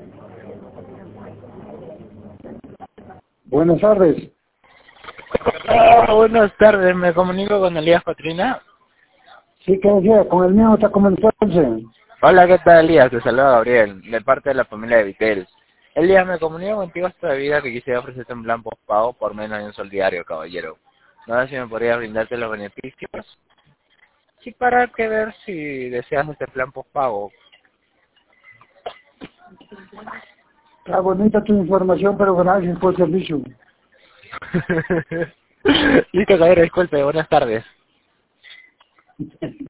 Buenas tardes. Buenas tardes, me comunico con Elías Patrina. Sí, ¿qué decía? Con el mío está como entonces. Hola, ¿qué tal, Elías? Te saluda Gabriel, de parte de la familia de Vitel. Elías, me comunico contigo esta vida que quisiera ofrecerte un plan postpago por menos de un sol diario, caballero. No sé si me podría brindarte los beneficios. Sí, para que ver si deseas este plan postpago. Está bonita tu información, pero gracias por el servicio. Listo, caballero, disculpe, buenas tardes.